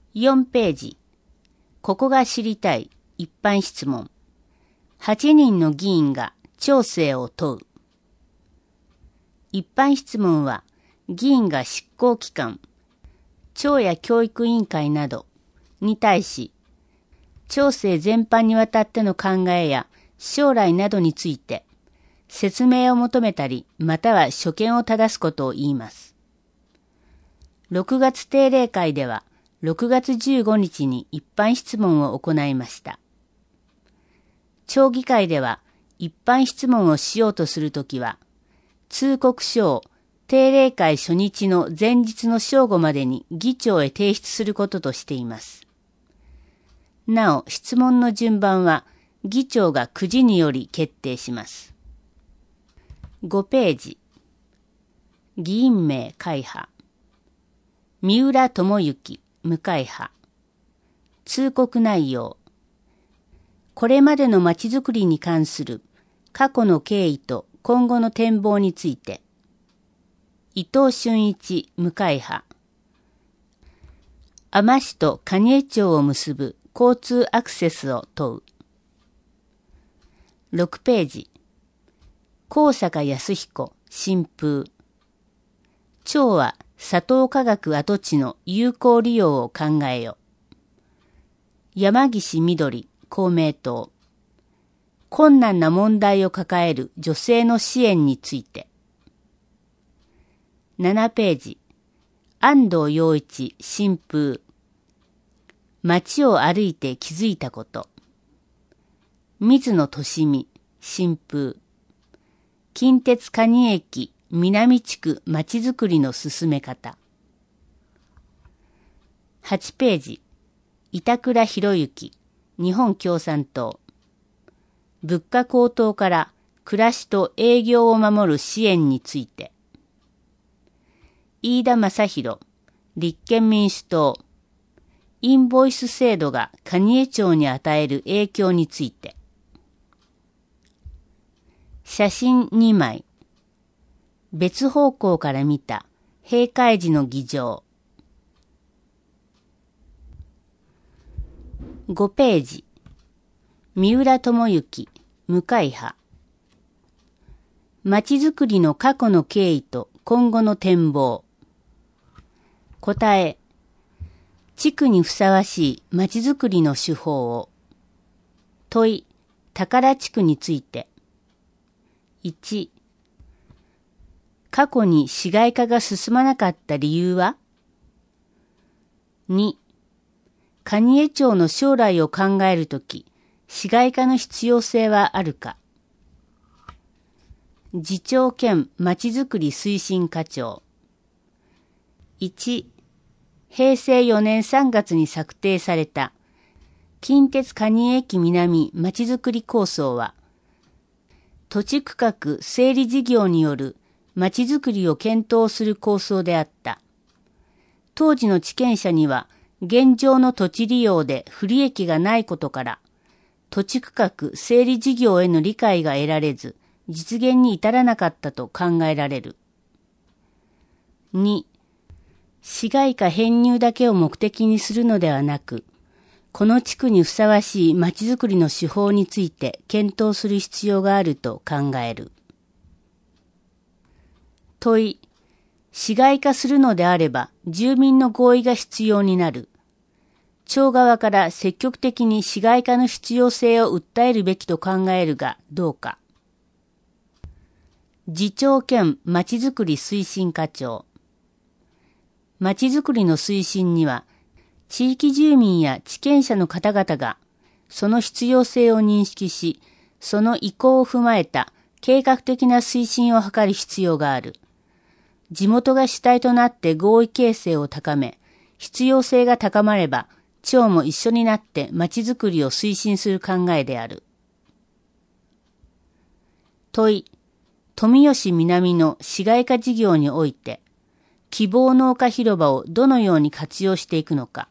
4ページ。ここが知りたい一般質問。8人の議員が町政を問う。一般質問は、議員が執行機関、町や教育委員会などに対し、町政全般にわたっての考えや将来などについて、説明を求めたり、または所見を正すことを言います。6月定例会では、6月15日に一般質問を行いました。町議会では、一般質問をしようとするときは、通告書を定例会初日の前日の正午までに議長へ提出することとしています。なお、質問の順番は、議長がくじにより決定します。5ページ。議員名会派。三浦智之、無会派。通告内容。これまでのまちづくりに関する過去の経緯と今後の展望について。伊藤俊一、無会派。海士市と蟹江町を結ぶ交通アクセスを問う。6ページ。高坂康彦、新風。町は佐藤化学跡地の有効利用を考えよ。山岸みどり、公明党。困難な問題を抱える女性の支援について。7ページ。安藤洋一、新風。街を歩いて気づいたこと。水野俊美、新風。近鉄蟹駅南地区まちづくりの進め方。8ページ。板倉博之、日本共産党。物価高騰から暮らしと営業を守る支援について。飯田正弘、立憲民主党。インボイス制度が蟹江町に与える影響について。写真2枚。別方向から見た閉会時の議場。5ページ。三浦智之、無会派。まちづくりの過去の経緯と今後の展望。答え。地区にふさわしいまちづくりの手法を。問い。宝地区について。1、過去に市街化が進まなかった理由は？ 2、蟹江町の将来を考えるとき、市街化の必要性はあるか？次長兼まちづくり推進課長。1、平成4年3月に策定された近鉄蟹江駅南まちづくり構想は、土地区画整理事業によるまちづくりを検討する構想であった。当時の地権者には現状の土地利用で不利益がないことから、土地区画整理事業への理解が得られず、実現に至らなかったと考えられる。2、市街化編入だけを目的にするのではなく、この地区にふさわしいまちづくりの手法について検討する必要があると考える。問い。市街化するのであれば住民の合意が必要になる。町側から積極的に市街化の必要性を訴えるべきと考えるがどうか。次長兼まちづくり推進課長。まちづくりの推進には、地域住民や地権者の方々が、その必要性を認識し、その意向を踏まえた計画的な推進を図る必要がある。地元が主体となって合意形成を高め、必要性が高まれば、町も一緒になってまちづくりを推進する考えである。問い。富吉南の市街化事業において、希望農家広場をどのように活用していくのか。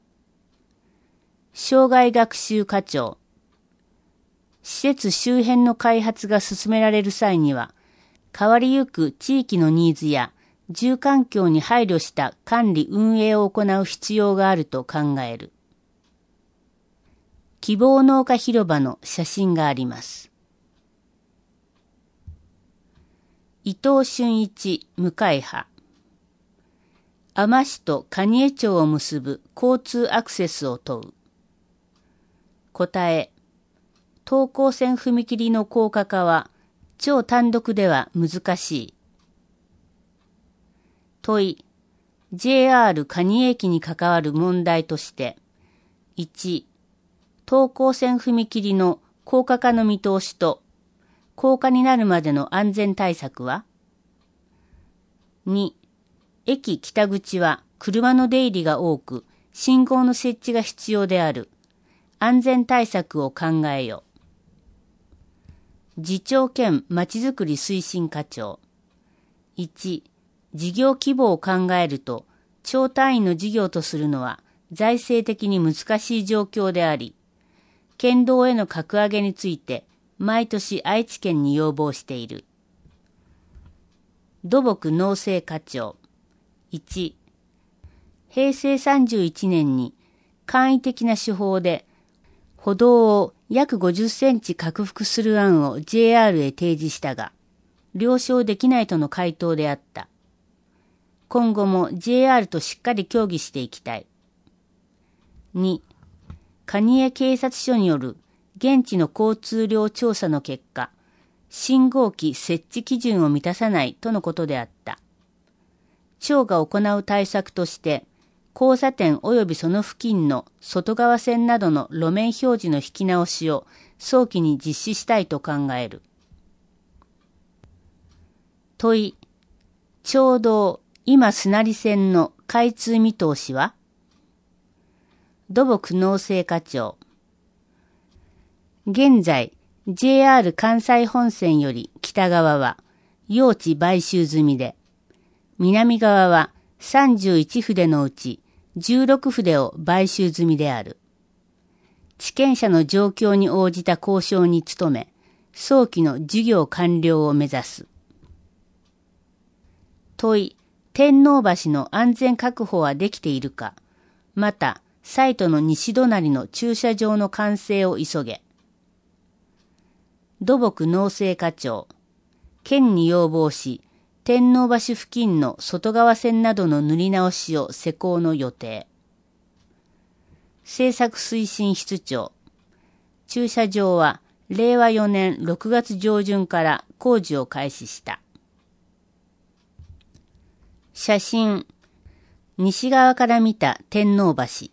生涯学習課長。施設周辺の開発が進められる際には、変わりゆく地域のニーズや住環境に配慮した管理運営を行う必要があると考える。希望農家広場の写真があります。伊藤俊一向派。海士と蟹江町を結ぶ交通アクセスを問う。答え。東高線踏切の高架化は町単独では難しい。問い。JR 蟹江駅に関わる問題として、1、東高線踏切の高架化の見通しと、高架になるまでの安全対策は？ 2、駅北口は車の出入りが多く、信号の設置が必要である。安全対策を考えよ。次長兼まちづくり推進課長。1、事業規模を考えると、町単位の事業とするのは財政的に難しい状況であり、県道への格上げについて毎年愛知県に要望している。土木農政課長。1、平成31年に簡易的な手法で歩道を約50センチ拡幅する案を JR へ提示したが、了承できないとの回答であった。今後も JR としっかり協議していきたい。2、蟹江警察署による現地の交通量調査の結果、信号機設置基準を満たさないとのことであった。町が行う対策として、交差点及びその付近の外側線などの路面表示の引き直しを早期に実施したいと考える。問い。町道今須成線の開通見通しは？土木農政課長。現在、JR 関西本線より北側は用地買収済みで、南側は31筆のうち16筆を買収済みである。地権者の状況に応じた交渉に努め、早期の事業完了を目指す。問い。天王橋の安全確保はできているか、また、サイトの西隣の駐車場の完成を急げ。土木農政課長。県に要望し、天王橋付近の外側線などの塗り直しを施工の予定。政策推進室長。駐車場は令和4年6月上旬から工事を開始した。写真。西側から見た天王橋。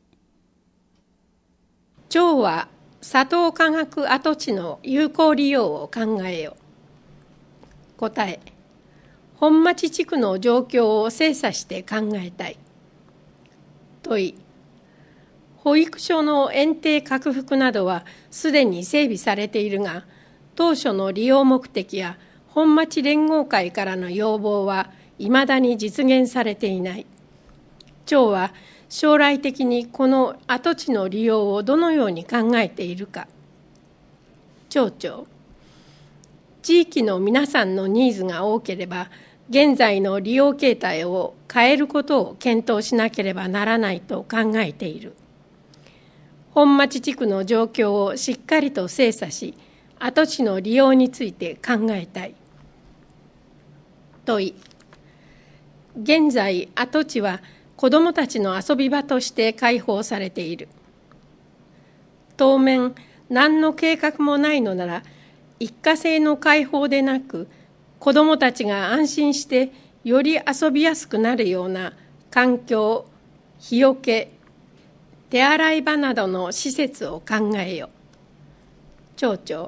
町は佐藤化学跡地の有効利用を考えよ。答え。本町地区の状況を精査して考えたい。問い。保育所の園庭拡幅などはすでに整備されているが、当初の利用目的や本町連合会からの要望はいまだに実現されていない。町は将来的にこの跡地の利用をどのように考えているか。町長。地域の皆さんのニーズが多ければ、現在の利用形態を変えることを検討しなければならないと考えている。本町地区の状況をしっかりと精査し、跡地の利用について考えたい。問い。現在、跡地は子どもたちの遊び場として開放されている。当面、何の計画もないのなら、一過性の開放でなく、子どもたちが安心してより遊びやすくなるような環境、日よけ、手洗い場などの施設を考えよ。町長。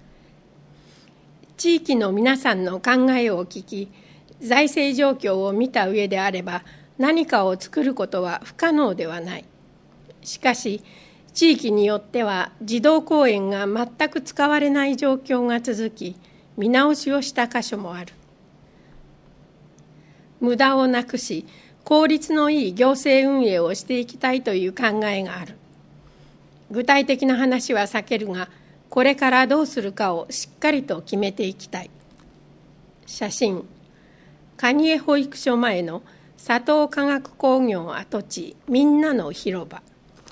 地域の皆さんの考えを聞き、財政状況を見た上であれば、何かを作ることは不可能ではない。しかし、地域によっては児童公園が全く使われない状況が続き、見直しをした箇所もある。無駄をなくし、効率のいい行政運営をしていきたいという考えがある。具体的な話は避けるが、これからどうするかをしっかりと決めていきたい。写真。 蟹江保育所前の佐藤化学工業跡地みんなの広場。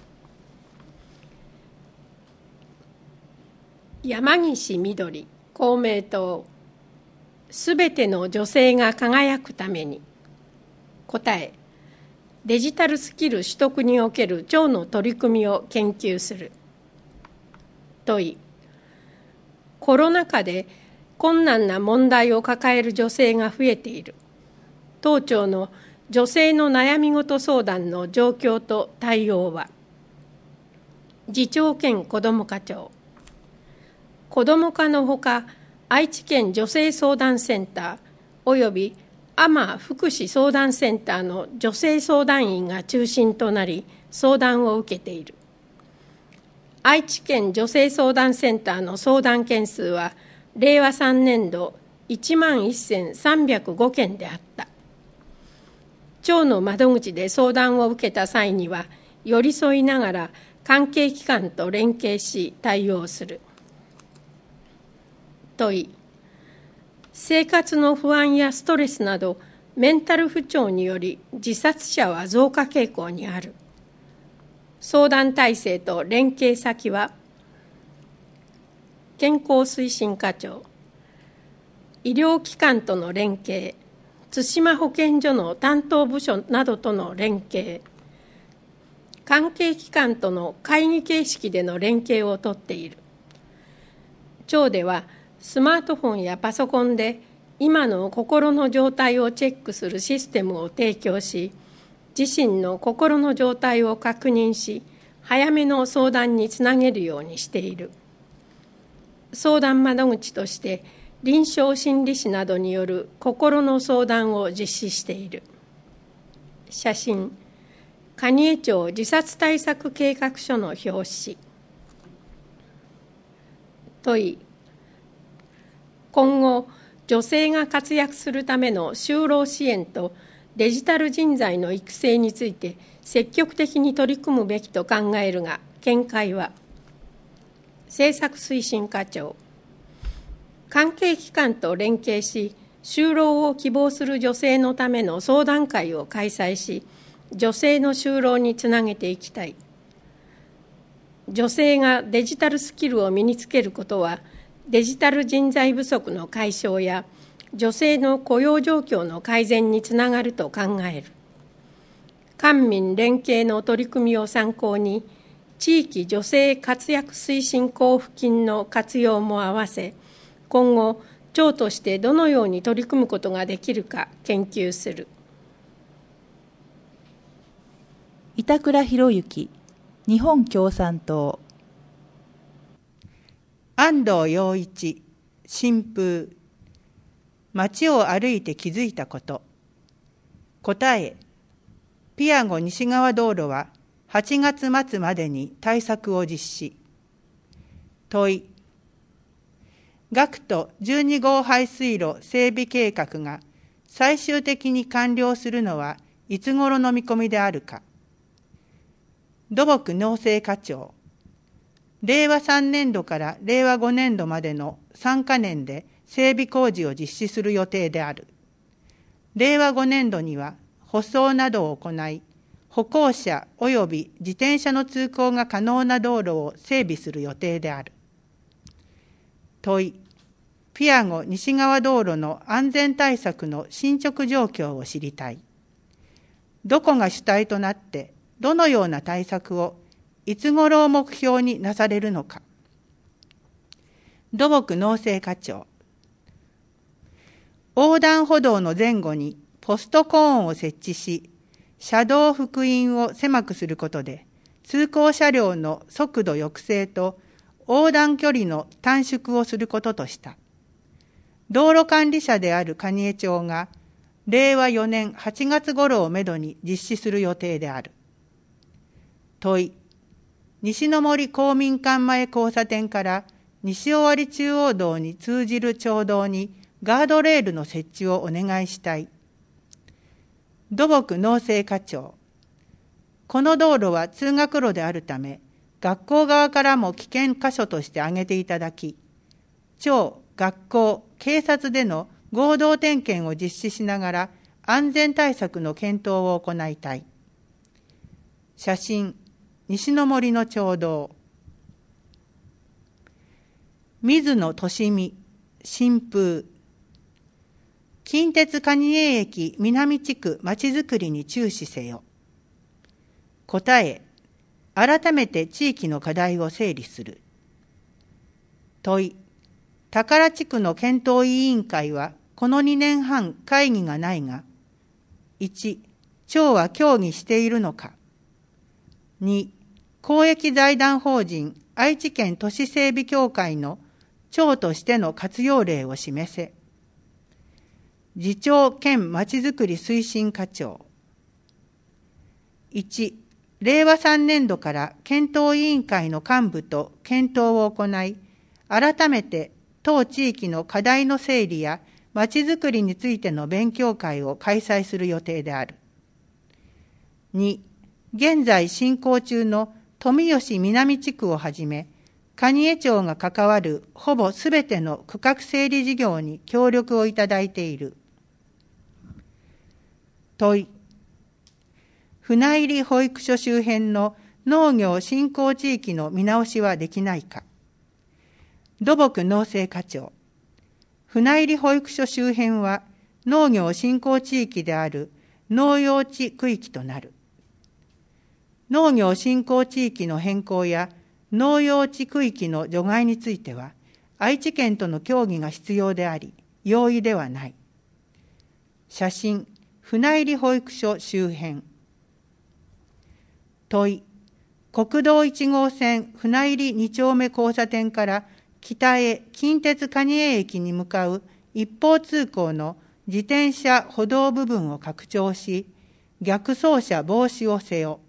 山岸みどり、公明党。すべての女性が輝くために。答え、デジタルスキル取得における町の取り組みを研究する。問い、コロナ禍で困難な問題を抱える女性が増えている。当庁の女性の悩み事相談の状況と対応は。次長兼子ども課長。子ども課のほか、愛知県女性相談センターおよび海女福祉相談センターの女性相談員が中心となり相談を受けている。愛知県女性相談センターの相談件数は令和3年度11,305件であった。町の窓口で相談を受けた際には寄り添いながら関係機関と連携し対応する。問い、生活の不安やストレスなどメンタル不調により自殺者は増加傾向にある。相談体制と連携先は。健康推進課長。医療機関との連携、津島保健所の担当部署などとの連携、関係機関との会議形式での連携をとっている。町ではスマートフォンやパソコンで今の心の状態をチェックするシステムを提供し、自身の心の状態を確認し、早めの相談につなげるようにしている。相談窓口として臨床心理士などによる心の相談を実施している。写真、蟹江町自殺対策計画書の表紙。問い、今後、女性が活躍するための就労支援とデジタル人材の育成について積極的に取り組むべきと考えるが、見解は。政策推進課長。関係機関と連携し、就労を希望する女性のための相談会を開催し、女性の就労につなげていきたい。女性がデジタルスキルを身につけることは、デジタル人材不足の解消や女性の雇用状況の改善につながると考える。官民連携の取り組みを参考に、地域女性活躍推進交付金の活用も合わせ、今後、町としてどのように取り組むことができるか研究する。 板倉博之、日本共産党。 安藤洋一、新風。街を歩いて気づいたこと。答え、ピアゴ西側道路は8月末までに対策を実施。問い、学徒12号排水路整備計画が最終的に完了するのはいつ頃の見込みであるか。土木農政課長。令和3年度から令和5年度までの3か年で整備工事を実施する予定である。令和5年度には舗装などを行い、歩行者及び自転車の通行が可能な道路を整備する予定である。問い、ピアゴ西側道路の安全対策の進捗状況を知りたい。どこが主体となって、どのような対策をいつ頃を目標になされるのか。土木農政課長。横断歩道の前後にポストコーンを設置し、車道幅員を狭くすることで、通行車両の速度抑制と横断距離の短縮をすることとした。道路管理者である蟹江町が、令和4年8月頃をめどに実施する予定である。問い、西の森公民館前交差点から西尾張中央道に通じる町道にガードレールの設置をお願いしたい。土木農政課長。この道路は通学路であるため、学校側からも危険箇所として挙げていただき、町、学校、警察での合同点検を実施しながら安全対策の検討を行いたい。写真、西の森の町道。水野俊美、新風。近鉄蟹江駅南地区まちづくりに注視せよ。答え、改めて地域の課題を整理する。問い、宝地区の検討委員会はこの2年半会議がないが、1、町は協議しているのか。2、公益財団法人愛知県都市整備協会の町としての活用例を示せ。次長兼まちづくり推進課長。1、令和3年度から検討委員会の幹部と検討を行い、改めて当地域の課題の整理やまちづくりについての勉強会を開催する予定である。2、現在進行中の富吉南地区をはじめ、蟹江町が関わるほぼすべての区画整理事業に協力をいただいている。問い、船入保育所周辺の農業振興地域の見直しはできないか。土木農政課長。船入保育所周辺は農業振興地域である農用地区域となる。農業振興地域の変更や農用地区域の除外については、愛知県との協議が必要であり、容易ではない。写真、船入保育所周辺。問い、国道1号線船入2丁目交差点から北へ近鉄蟹江駅に向かう一方通行の自転車歩道部分を拡張し、逆走車防止をせよ。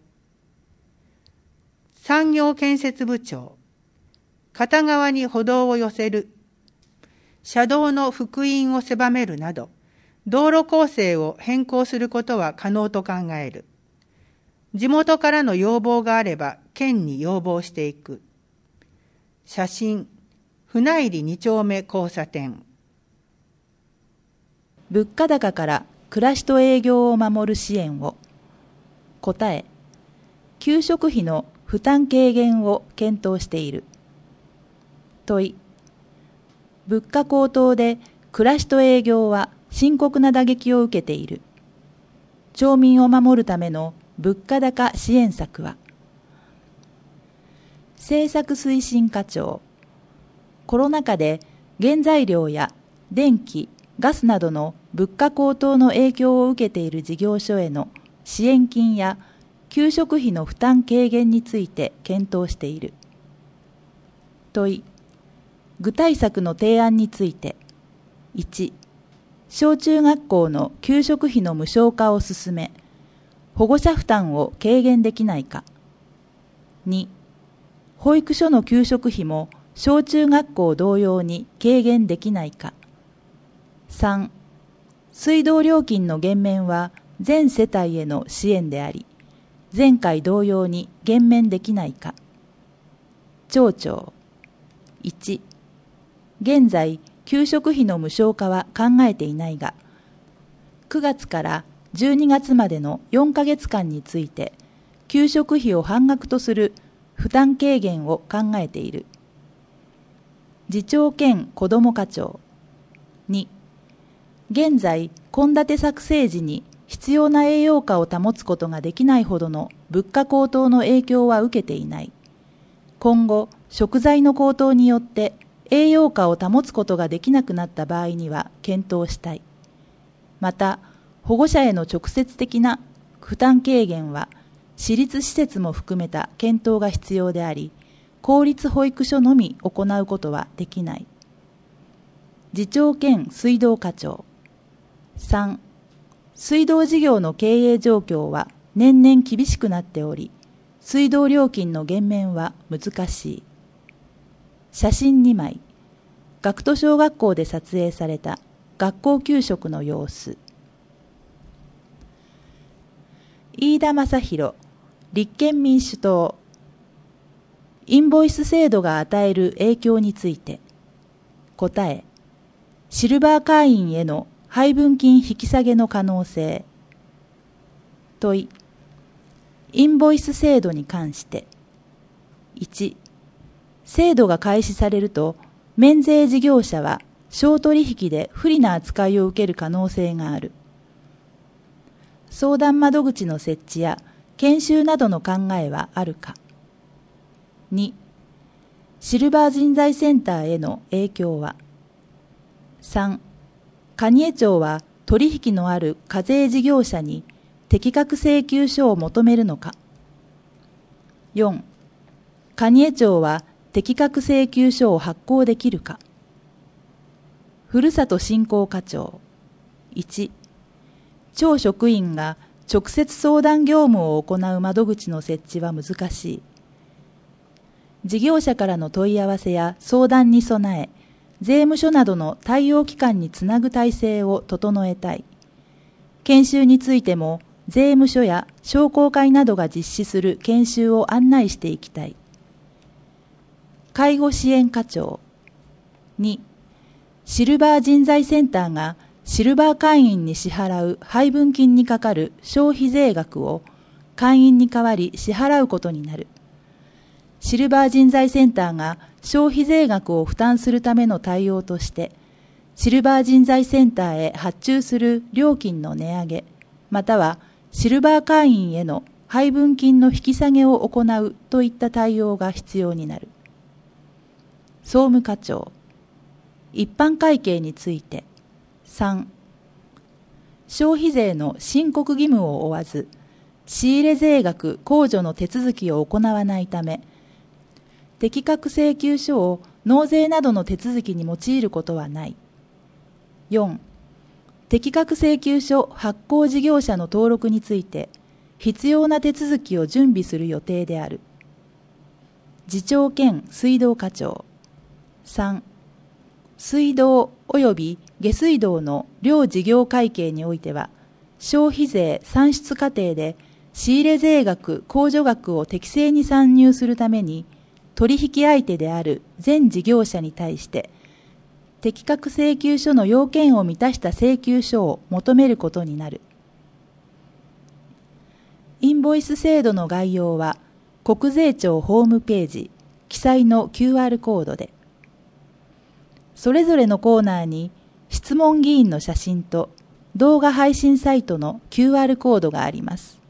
産業建設部長、片側に歩道を寄せる、車道の幅員を狭めるなど、道路構成を変更することは可能と考える。地元からの要望があれば、県に要望していく。写真、船入2丁目交差点。 物価高から暮らしと営業を守る支援を。答え、給食費の負担軽減を検討している。問い、物価高騰で暮らしと営業は深刻な打撃を受けている。町民を守るための物価高支援策は。政策推進課長、コロナ禍で原材料や電気、ガスなどの物価高騰の影響を受けている事業所への支援金や給食費の負担軽減について検討している。問い、具体策の提案について。1、小中学校の給食費の無償化を進め、保護者負担を軽減できないか。2、保育所の給食費も小中学校同様に軽減できないか。3、水道料金の減免は全世帯への支援であり、前回同様に減免できないか。町長。1、現在、給食費の無償化は考えていないが、9月から12月までの4ヶ月間について、給食費を半額とする負担軽減を考えている。次長兼子ども課長。2、現在、献立作成時に必要な栄養価を保つことができないほどの物価高騰の影響は受けていない。今後、食材の高騰によって栄養価を保つことができなくなった場合には検討したい。また、保護者への直接的な負担軽減は、私立施設も含めた検討が必要であり、公立保育所のみ行うことはできない。次長兼水道課長。3、水道事業の経営状況は年々厳しくなっており、水道料金の減免は難しい。写真2枚。学徒小学校で撮影された学校給食の様子。飯田正弘、立憲民主党。インボイス制度が与える影響について。答え、 シルバー会員への配分金引き下げの可能性。問い。インボイス制度に関して。1、制度が開始されると、免税事業者は商取引で不利な扱いを受ける可能性がある。相談窓口の設置や研修などの考えはあるか。2、シルバー人材センターへの影響は。3、蟹江町は取引のある課税事業者に適格請求書を求めるのか。4、蟹江町は適格請求書を発行できるか。ふるさと振興課長。1、町職員が直接相談業務を行う窓口の設置は難しい。事業者からの問い合わせや相談に備え、税務署などの対応機関につなぐ体制を整えたい。研修についても、税務署や商工会などが実施する研修を案内していきたい。介護支援課長。2、シルバー人材センターがシルバー会員に支払う配分金にかかる消費税額を会員に代わり支払うことになる。シルバー人材センターが消費税額を負担するための対応として、シルバー人材センターへ発注する料金の値上げ、またはシルバー会員への配分金の引き下げを行うといった対応が必要になる。総務課長。一般会計について。3、消費税の申告義務を負わず、仕入れ税額控除の手続きを行わないため、適格請求書を納税などの手続きに用いることはない。4、適格請求書発行事業者の登録について、必要な手続きを準備する予定である。次長兼水道課長。3、水道及び下水道の両事業会計においては、消費税算出過程で仕入れ税額控除額を適正に算入するために、取引相手である全事業者に対して、適格請求書の要件を満たした請求書を求めることになる。インボイス制度の概要は、国税庁ホームページ、記載の QR コードで。それぞれのコーナーに、質問議員の写真と動画配信サイトの QR コードがあります。